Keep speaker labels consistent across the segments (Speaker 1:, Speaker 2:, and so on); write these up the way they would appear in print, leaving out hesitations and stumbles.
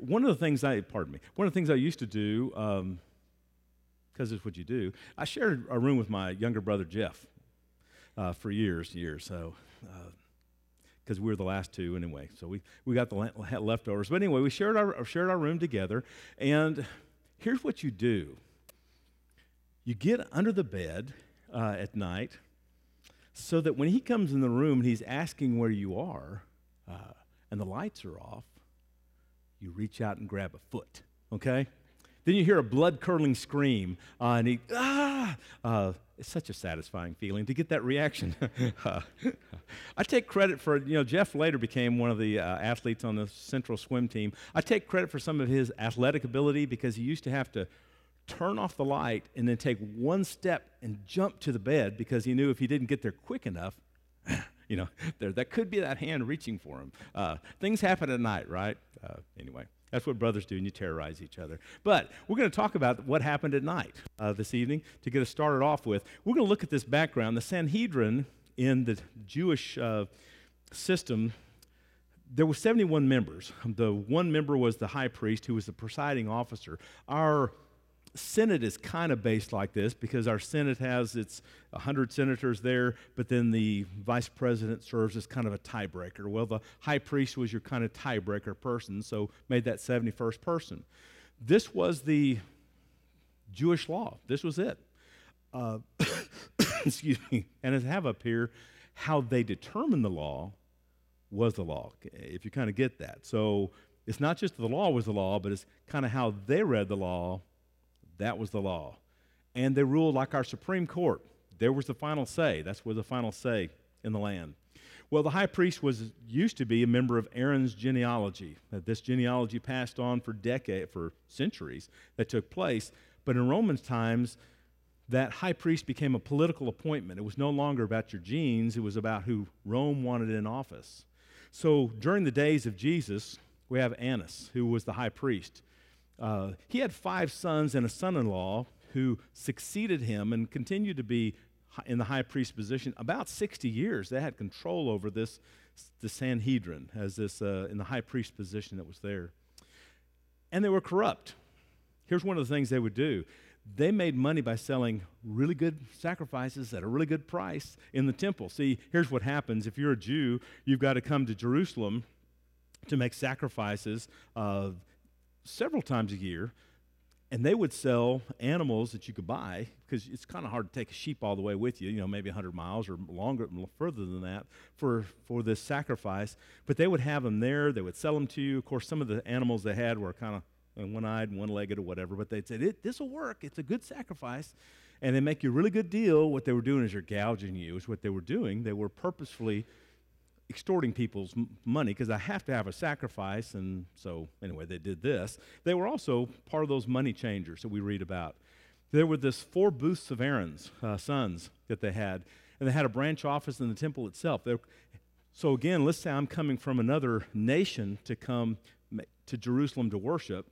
Speaker 1: one of the things I used to do, because it's what you do, I shared a room with my younger brother, Jeff, for years, so, because we were the last two anyway, so we got the leftovers. But anyway, we shared our room together, and here's what you do. You get under the bed at night so that when he comes in the room and he's asking where you are and the lights are off, you reach out and grab a foot, okay? Then you hear a blood-curdling scream, and he, it's such a satisfying feeling to get that reaction. I take credit for, Jeff later became one of the athletes on the Central swim team. I take credit for some of his athletic ability because he used to have to turn off the light and then take one step and jump to the bed because he knew if he didn't get there quick enough, that could be that hand reaching for him. Things happen at night, right? Anyway, that's what brothers do, and you terrorize each other. But we're going to talk about what happened at night this evening to get us started off with. We're going to look at this background. The Sanhedrin in the Jewish system, there were 71 members. The one member was the high priest, who was the presiding officer. Our Senate is kind of based like this because our Senate has its 100 senators there, but then the vice president serves as kind of a tiebreaker. Well, the high priest was your kind of tiebreaker person, so made that 71st person. This was the Jewish law. This was it. Excuse me. And as I have up here, how they determined the law was the law, if you kind of get that. So it's not just the law was the law, but it's kind of how they read the law. That was the law. And they ruled like our Supreme Court. There was the final say. That's where the final say in the land. Well, the high priest used to be a member of Aaron's genealogy. This genealogy passed on for centuries that took place. But in Romans times, that high priest became a political appointment. It was no longer about your genes. It was about who Rome wanted in office. So during the days of Jesus, we have Annas, who was the high priest. He had 5 sons and a son-in-law who succeeded him and continued to be in the high priest position. About 60 years, they had control over the Sanhedrin as in the high priest position that was there. And they were corrupt. Here's one of the things they would do. They made money by selling really good sacrifices at a really good price in the temple. See, here's what happens. If you're a Jew, you've got to come to Jerusalem to make sacrifices several times a year, and they would sell animals that you could buy because it's kind of hard to take a sheep all the way with you, maybe 100 miles or longer, further than that for this sacrifice. But they would have them there. They would sell them to you. Of course, some of the animals they had were kind of one-eyed and one-legged or whatever, but they'd say, this will work. It's a good sacrifice. And they make you a really good deal. What they were doing is they're gouging you is what they were doing. They were purposefully extorting people's money because I have to have a sacrifice, and so anyway, they did this. They were also part of those money changers that we read about. There were this 4 booths of Aaron's sons that they had, and they had a branch office in the temple itself. So again, let's say I'm coming from another nation to come to Jerusalem to worship.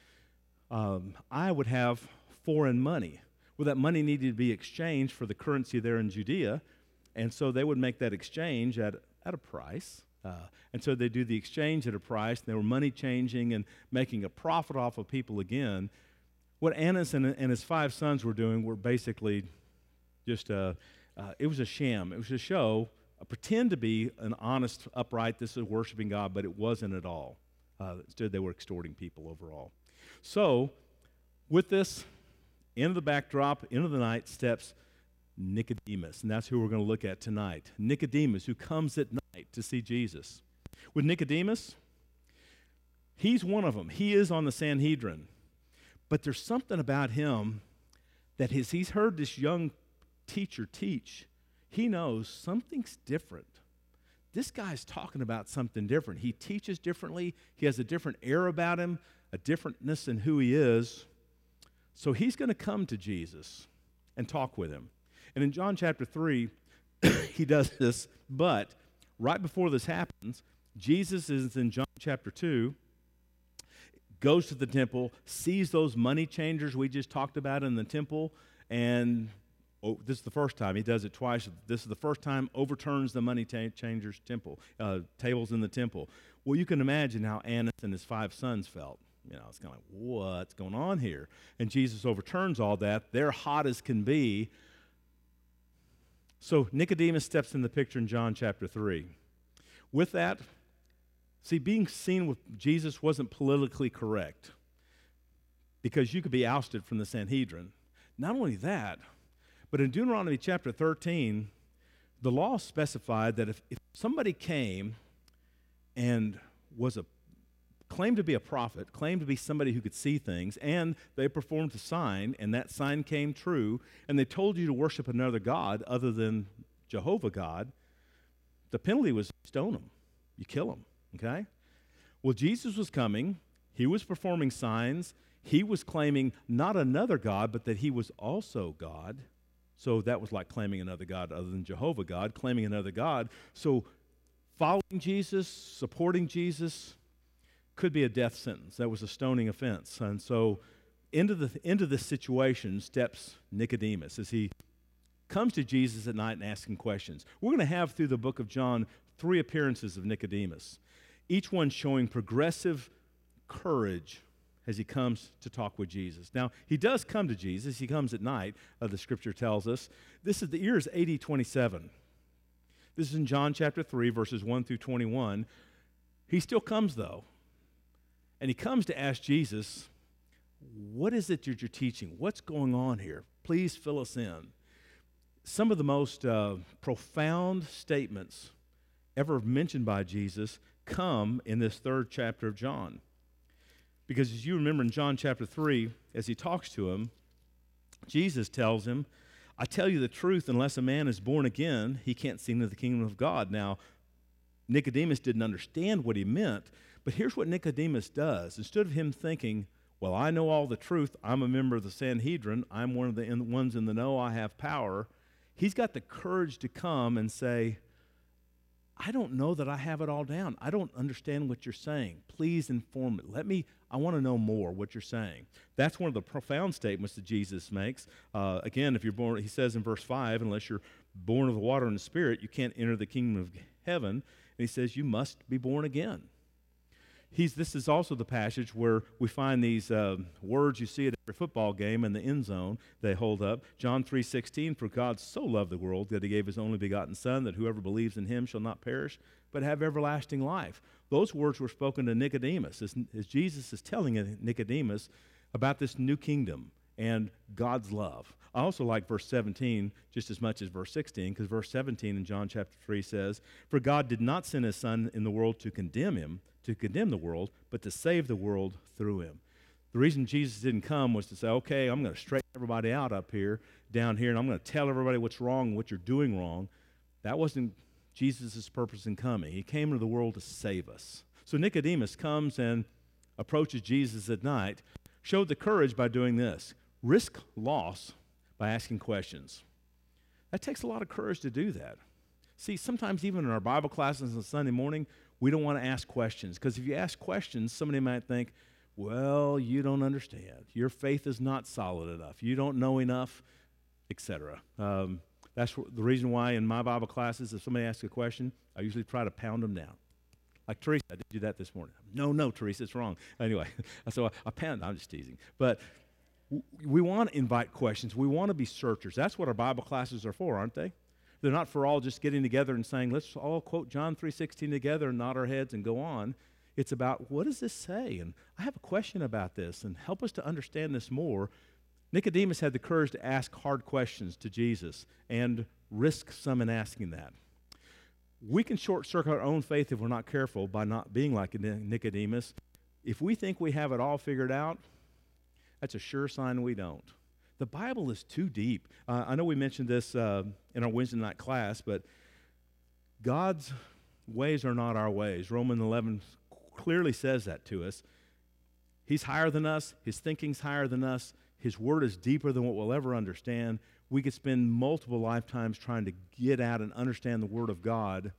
Speaker 1: I would have foreign money. Well, that money needed to be exchanged for the currency there in Judea, and so they would make that exchange at a price. And so they do the exchange at a price, and they were money changing and making a profit off of people again. What Annas and his 5 sons were doing were basically just it was a sham. It was a show, pretend to be an honest, upright, this is worshiping God, but it wasn't at all. Instead, they were extorting people overall. So with this, into the backdrop, into the night steps Nicodemus, and that's who we're going to look at tonight. Nicodemus, who comes at night to see Jesus. With Nicodemus, he's one of them. He is on the Sanhedrin. But there's something about him that he's heard this young teacher teach. He knows something's different. This guy's talking about something different. He teaches differently. He has a different air about him, a differentness in who he is. So he's going to come to Jesus and talk with him. And in John chapter 3, he does this, but right before this happens, Jesus is in John chapter 2, goes to the temple, sees those money changers we just talked about in the temple, and this is the first time. He does it twice. This is the first time overturns the money changers' tables in the temple. Well, you can imagine how Annas and his 5 sons felt. It's kind of like, what's going on here? And Jesus overturns all that. They're hot as can be. So Nicodemus steps in the picture in John chapter 3. With that, see, being seen with Jesus wasn't politically correct because you could be ousted from the Sanhedrin. Not only that, but in Deuteronomy chapter 13, the law specified that if somebody came and claimed to be a prophet, claimed to be somebody who could see things, and they performed a sign, and that sign came true, and they told you to worship another god other than Jehovah God, the penalty was stone them. You kill them, okay? Well, Jesus was coming. He was performing signs. He was claiming not another God, but that he was also God. So that was like claiming another God other than Jehovah God, claiming another God. So following Jesus, supporting Jesus, could be a death sentence. That was a stoning offense. And so into this situation steps Nicodemus as he comes to Jesus at night and asking questions. We're going to have through the book of John 3 appearances of Nicodemus, each one showing progressive courage as he comes to talk with Jesus. Now, he does come to Jesus. He comes at night, the scripture tells us. The year is AD 27. This is in John chapter 3, verses 1 through 21. He still comes, though. And he comes to ask Jesus, what is it that you're teaching? What's going on here? Please fill us in. Some of the most profound statements ever mentioned by Jesus come in this 3rd chapter of John. Because as you remember in John chapter 3, as he talks to him, Jesus tells him, I tell you the truth, unless a man is born again, he can't see into the kingdom of God. Now, Nicodemus didn't understand what he meant, but here's what Nicodemus does. Instead of him thinking, well, I know all the truth, I'm a member of the Sanhedrin, I'm one of the ones in the know, I have power, he's got the courage to come and say, I don't know that I have it all down. I don't understand what you're saying. Please inform me. I want to know more what you're saying. That's one of the profound statements that Jesus makes. Again, if you're born, he says in verse 5, unless you're born of the water and the Spirit, you can't enter the kingdom of heaven. And he says, you must be born again. This is also the passage where we find these words you see at every football game in the end zone. They hold up. John 3:16, for God so loved the world that he gave his only begotten Son, that whoever believes in him shall not perish, but have everlasting life. Those words were spoken to Nicodemus as Jesus is telling Nicodemus about this new kingdom and God's love. I also like verse 17 just as much as verse 16, because verse 17 in John chapter 3 says, for God did not send his Son in the world to condemn the world, but to save the world through him. The reason Jesus didn't come was to say, okay, I'm going to straighten everybody out down here, and I'm going to tell everybody what's wrong and what you're doing wrong. That wasn't Jesus' purpose in coming. He came into the world to save us. So Nicodemus comes and approaches Jesus at night, showed the courage by doing this. Risk loss by asking questions. That takes a lot of courage to do that. See, sometimes even in our Bible classes on Sunday morning, we don't want to ask questions, because if you ask questions, somebody might think, well, you don't understand. Your faith is not solid enough. You don't know enough, etc. That's the reason why in my Bible classes, if somebody asks a question, I usually try to pound them down. Like Teresa, I did do that this morning. No, Teresa, it's wrong. Anyway, so I pound. I'm just teasing. But we want to invite questions. We want to be searchers. That's what our Bible classes are for, aren't they? They're not for all just getting together and saying, let's all quote John 3:16 together and nod our heads and go on. It's about, what does this say? And I have a question about this, and help us to understand this more. Nicodemus had the courage to ask hard questions to Jesus and risk some in asking that. We can short-circuit our own faith if we're not careful by not being like Nicodemus. If we think we have it all figured out, that's a sure sign we don't. The Bible is too deep. I know we mentioned this in our Wednesday night class, but God's ways are not our ways. Romans 11 clearly says that to us. He's higher than us. His thinking's higher than us. His word is deeper than what we'll ever understand. We could spend multiple lifetimes trying to get out and understand the word of God.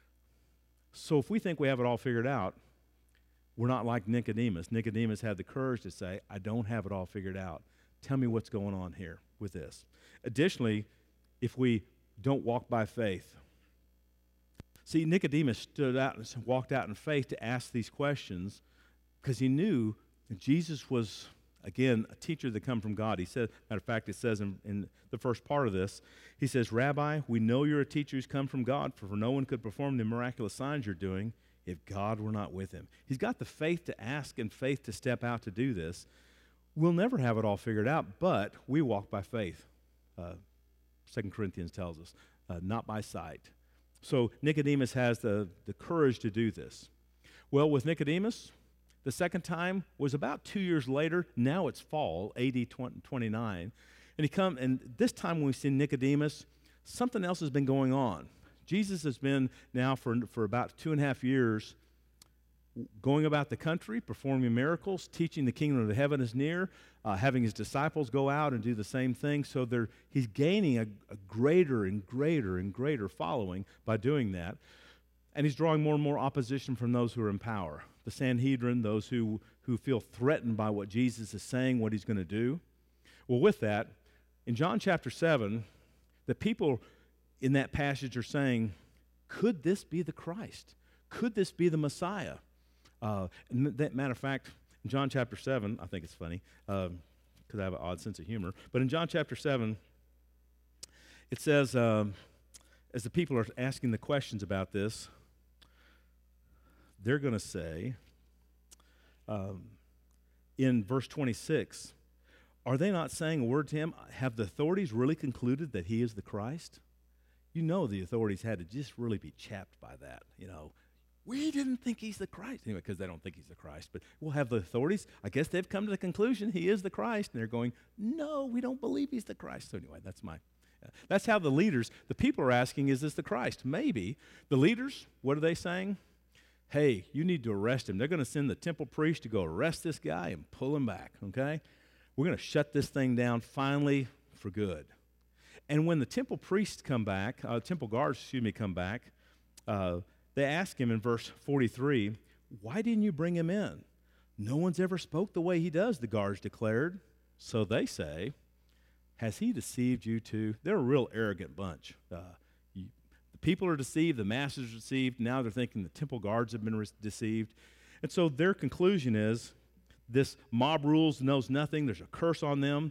Speaker 1: So if we think we have it all figured out, we're not like Nicodemus. Nicodemus had the courage to say, I don't have it all figured out. Tell me what's going on here with this. Additionally, if we don't walk by faith. See, Nicodemus stood out and walked out in faith to ask these questions because he knew that Jesus was, again, a teacher that come from God. He said, matter of fact, it says in the first part of this, he says, Rabbi, we know you're a teacher who's come from God, for no one could perform the miraculous signs you're doing if God were not with him. He's got the faith to ask and faith to step out to do this. We'll never have it all figured out, but we walk by faith. 2 Corinthians tells us, not by sight. So Nicodemus has the courage to do this. Well, with Nicodemus, the second time was about 2 years later. Now it's fall, AD 29. And this time when we see Nicodemus, something else has been going on. Jesus has been now for about 2.5 years going about the country, performing miracles, teaching the kingdom of heaven is near, having his disciples go out and do the same thing. So he's gaining a greater and greater and greater following by doing that. And he's drawing more and more opposition from those who are in power. The Sanhedrin, those who feel threatened by what Jesus is saying, what he's going to do. Well, with that, in John chapter 7, the people in that passage are saying, could this be the Christ? Could this be the Messiah? Matter of fact, in John chapter 7, I think it's funny, because I have an odd sense of humor, but in John chapter 7, it says, as the people are asking the questions about this, they're going to say, in verse 26, are they not saying a word to him? Have the authorities really concluded that he is the Christ? You know the authorities had to just really be chapped by that, We didn't think he's the Christ. Anyway, because they don't think he's the Christ. But we'll have the authorities, I guess they've come to the conclusion he is the Christ. And they're going, no, we don't believe he's the Christ. So anyway, that's how the leaders, the people are asking, is this the Christ? Maybe. The leaders, what are they saying? Hey, you need to arrest him. They're going to send the temple priest to go arrest this guy and pull him back, okay? We're going to shut this thing down finally for good. And when the temple priests come back, temple guards, come back, they ask him in verse 43, why didn't you bring him in? No one's ever spoke the way he does, the guards declared. So they say, has he deceived you too? They're a real arrogant bunch. The people are deceived, the masses are deceived. Now they're thinking the temple guards have been deceived. And so their conclusion is this mob rules knows nothing. There's a curse on them.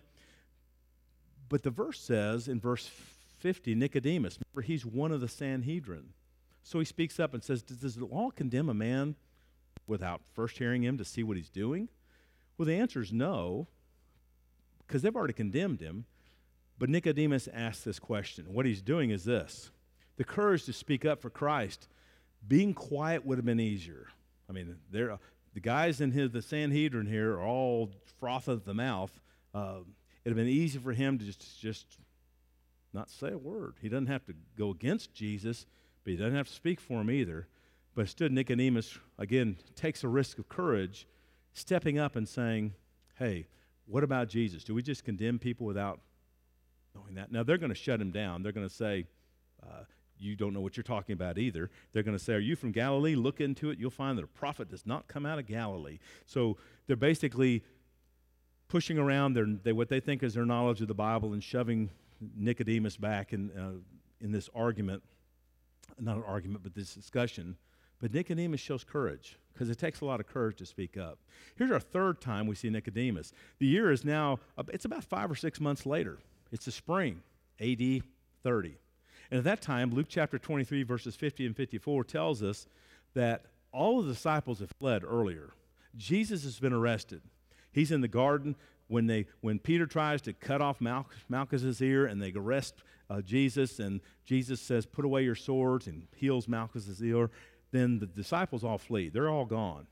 Speaker 1: But the verse says in verse 50, Nicodemus, remember he's one of the Sanhedrin. So he speaks up and says, does the law condemn a man without first hearing him to see what he's doing? Well, the answer is no, because they've already condemned him. But Nicodemus asks this question. What he's doing is this. The courage to speak up for Christ. Being quiet would have been easier. I mean, the guys in the Sanhedrin here are all froth at the mouth. It would have been easy for him to just not say a word. He doesn't have to go against Jesus, but he doesn't have to speak for him either. But instead, Nicodemus, again, takes a risk of courage, stepping up and saying, hey, what about Jesus? Do we just condemn people without knowing that? Now, they're going to shut him down. They're going to say, you don't know what you're talking about either. They're going to say, are you from Galilee? Look into it. You'll find that a prophet does not come out of Galilee. So they're basically pushing around what they think is their knowledge of the Bible and shoving Nicodemus back in this argument. Not an argument, but this discussion. But Nicodemus shows courage because it takes a lot of courage to speak up. Here's our third time we see Nicodemus. The year is now, it's about 5 or 6 months later. It's the spring, AD 30. And at that time, Luke chapter 23, verses 50 and 54 tells us that all of the disciples have fled earlier. Jesus has been arrested. He's in the garden when Peter tries to cut off Malchus's ear and they arrest Jesus, and Jesus says, put away your swords, and heals Malchus's ear. Then the disciples all flee. They're all gone.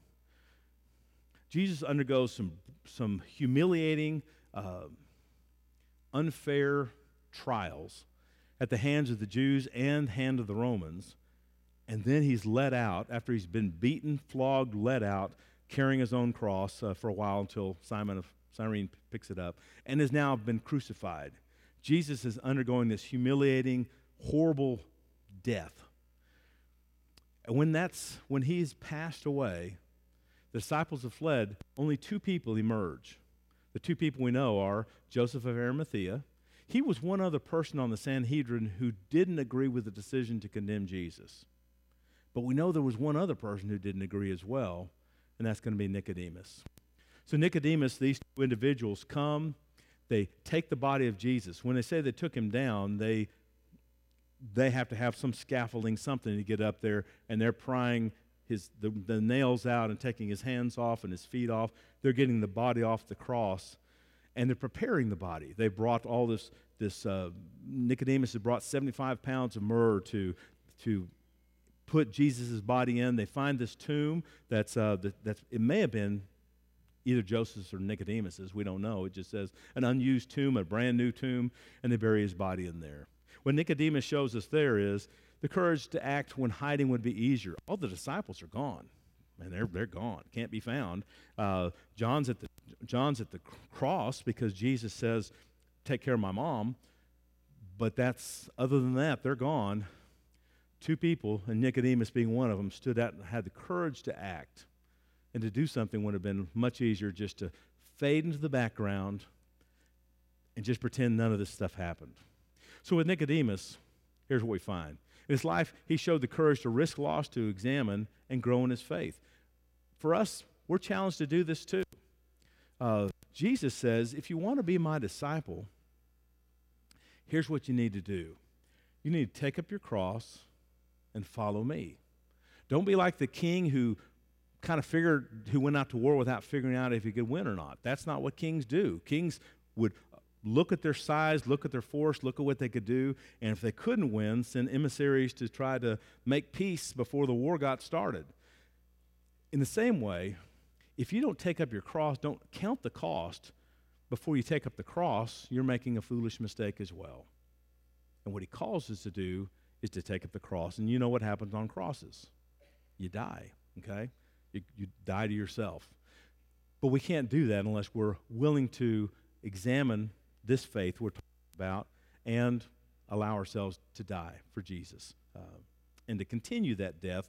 Speaker 1: Jesus undergoes some humiliating, unfair trials at the hands of the Jews and hand of the Romans, and then he's led out after he's been beaten, flogged, led out, carrying his own cross for a while until Simon of Cyrene picks it up, and has now been crucified. Jesus is undergoing this humiliating, horrible death. And when he's passed away, the disciples have fled, only 2 people emerge. The two people we know are Joseph of Arimathea. He was one other person on the Sanhedrin who didn't agree with the decision to condemn Jesus. But we know there was one other person who didn't agree as well, and that's going to be Nicodemus. So Nicodemus, these two individuals come, they take the body of Jesus. When they say they took him down, they have to have some scaffolding, something to get up there, and they're prying the nails out and taking his hands off and his feet off. They're getting the body off the cross, and they're preparing the body. They brought all this Nicodemus had brought 75 pounds of myrrh to put Jesus' body in. They find this tomb that's it may have been either Joseph's or Nicodemus's. We don't know. It just says an unused tomb, a brand new tomb, and they bury his body in there. What Nicodemus shows us there is the courage to act when hiding would be easier. All the disciples are gone, and they're gone, can't be found. John's at the cross because Jesus says, "Take care of my mom," but other than that, they're gone. Two people, and Nicodemus being one of them, stood out and had the courage to act. And to do something would have been much easier just to fade into the background and just pretend none of this stuff happened. So with Nicodemus, here's what we find. In his life, he showed the courage to risk loss, to examine, and grow in his faith. For us, we're challenged to do this too. Jesus says, if you want to be my disciple, here's what you need to do. You need to take up your cross and follow me. Don't be like the king who went out to war without figuring out if he could win or not. That's not what kings do. Kings would look at their size, look at their force, look at what they could do, and if they couldn't win, send emissaries to try to make peace before the war got started. In the same way, if you don't take up your cross, don't count the cost before you take up the cross, you're making a foolish mistake as well. And what he calls us to do is to take up the cross. And you know what happens on crosses. You die, okay? You die to yourself. But we can't do that unless we're willing to examine this faith we're talking about and allow ourselves to die for Jesus. And to continue that death,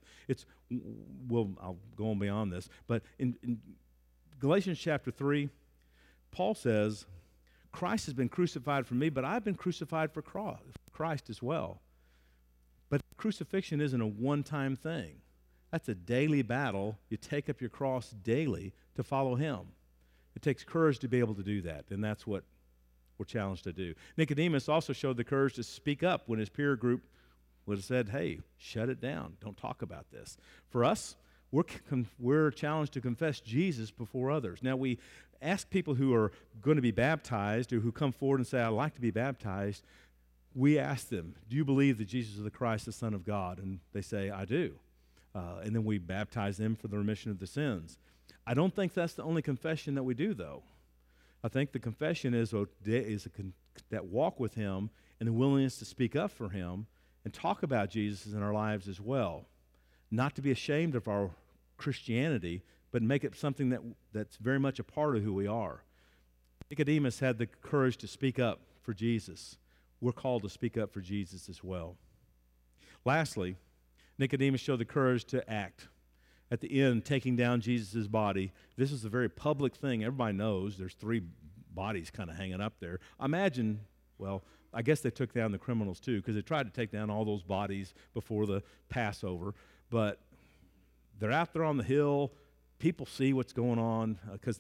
Speaker 1: I'll go on beyond this, but in Galatians chapter 3, Paul says, Christ has been crucified for me, but I've been crucified for Christ as well. But crucifixion isn't a one-time thing. That's a daily battle. You take up your cross daily to follow him. It takes courage to be able to do that, and that's what we're challenged to do. Nicodemus also showed the courage to speak up when his peer group would have said, hey, shut it down. Don't talk about this. For us, we're challenged to confess Jesus before others. Now, we ask people who are going to be baptized or who come forward and say, I'd like to be baptized, we ask them, do you believe that Jesus is the Christ, the Son of God? And they say, I do. And then we baptize them for the remission of the sins. I don't think that's the only confession that we do, though. I think the confession is that walk with him and the willingness to speak up for him and talk about Jesus in our lives as well. Not to be ashamed of our Christianity, but make it something that's very much a part of who we are. Nicodemus had the courage to speak up for Jesus. We're called to speak up for Jesus as well. Lastly, Nicodemus showed the courage to act. At the end, taking down Jesus' body, this is a very public thing. Everybody knows there's 3 bodies kind of hanging up there. Imagine, well, I guess they took down the criminals too, because they tried to take down all those bodies before the Passover. But they're out there on the hill. People see what's going on because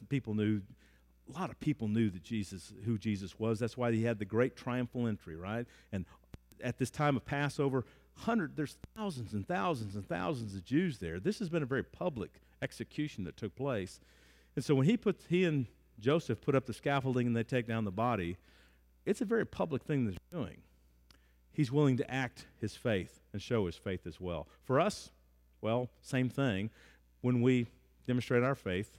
Speaker 1: a lot of people knew who Jesus was. That's why he had the great triumphal entry, right? And at this time of Passover, there's thousands and thousands and thousands of Jews there. This has been a very public execution that took place. And so when he and Joseph put up the scaffolding and they take down the body, it's a very public thing that they're doing. He's willing to act his faith and show his faith as well. For us, well, same thing. When we demonstrate our faith,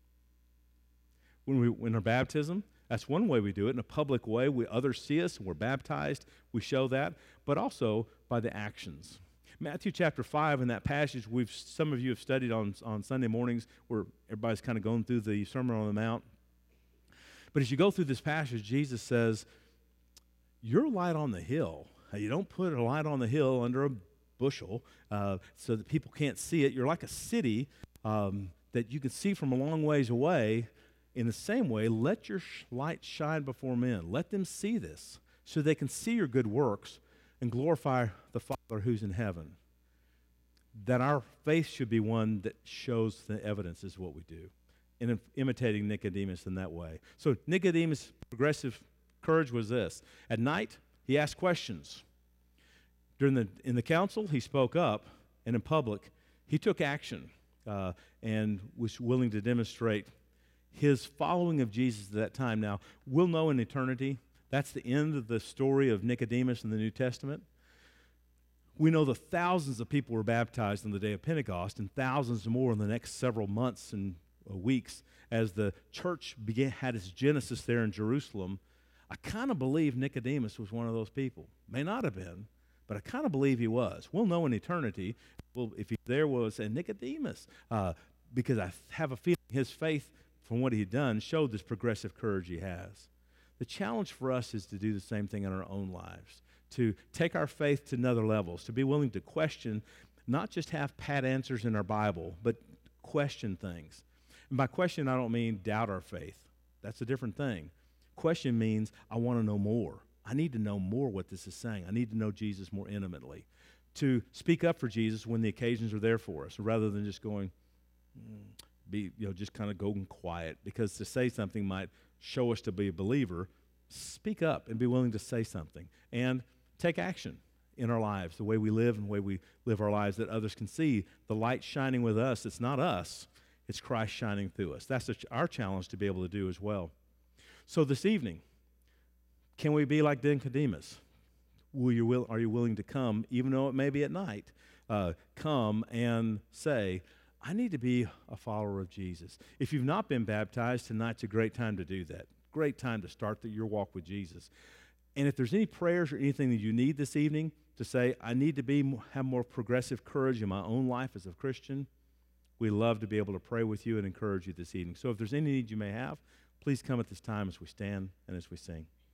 Speaker 1: in our baptism, that's one way we do it. In a public way, others see us and we're baptized. We show that, but also by the actions. Matthew chapter 5, in that passage, some of you have studied on Sunday mornings where everybody's kind of going through the Sermon on the Mount. But as you go through this passage, Jesus says, you're a light on the hill. You don't put a light on the hill under a bushel so that people can't see it. You're like a city that you can see from a long ways away, In the same way, let your light shine before men. Let them see this, so they can see your good works and glorify the Father who's in heaven. That our faith should be one that shows the evidence is what we do, in imitating Nicodemus in that way. So Nicodemus' progressive courage was this. At night, he asked questions. In the council, he spoke up, and in public, he took action and was willing to demonstrate his following of Jesus at that time. Now, we'll know in eternity, that's the end of the story of Nicodemus in the New Testament. We know that thousands of people were baptized on the day of Pentecost, and thousands more in the next several months and weeks as the church had its genesis there in Jerusalem. I kind of believe Nicodemus was one of those people. May not have been, but I kind of believe he was. We'll know in eternity if he there was a Nicodemus, because I have a feeling his faith from what he had done showed this progressive courage he has. The challenge for us is to do the same thing in our own lives, to take our faith to another levels, to be willing to question, not just have pat answers in our Bible, but question things. And by question, I don't mean doubt our faith. That's a different thing. Question means I want to know more. I need to know more what this is saying. I need to know Jesus more intimately. To speak up for Jesus when the occasions are there for us, rather than just going, just kind of going quiet, because to say something might show us to be a believer. Speak up and be willing to say something and take action in our lives, the way we live and the way we live our lives, that others can see the light shining with us. It's not us, it's Christ shining through us. That's our challenge to be able to do as well. So this evening, can we be like Nicodemus? Are you willing to come, even though it may be at night, come and say, I need to be a follower of Jesus. If you've not been baptized, tonight's a great time to do that. Great time to start your walk with Jesus. And if there's any prayers or anything that you need this evening to say, I need to have more progressive courage in my own life as a Christian, we love to be able to pray with you and encourage you this evening. So if there's any need you may have, please come at this time as we stand and as we sing.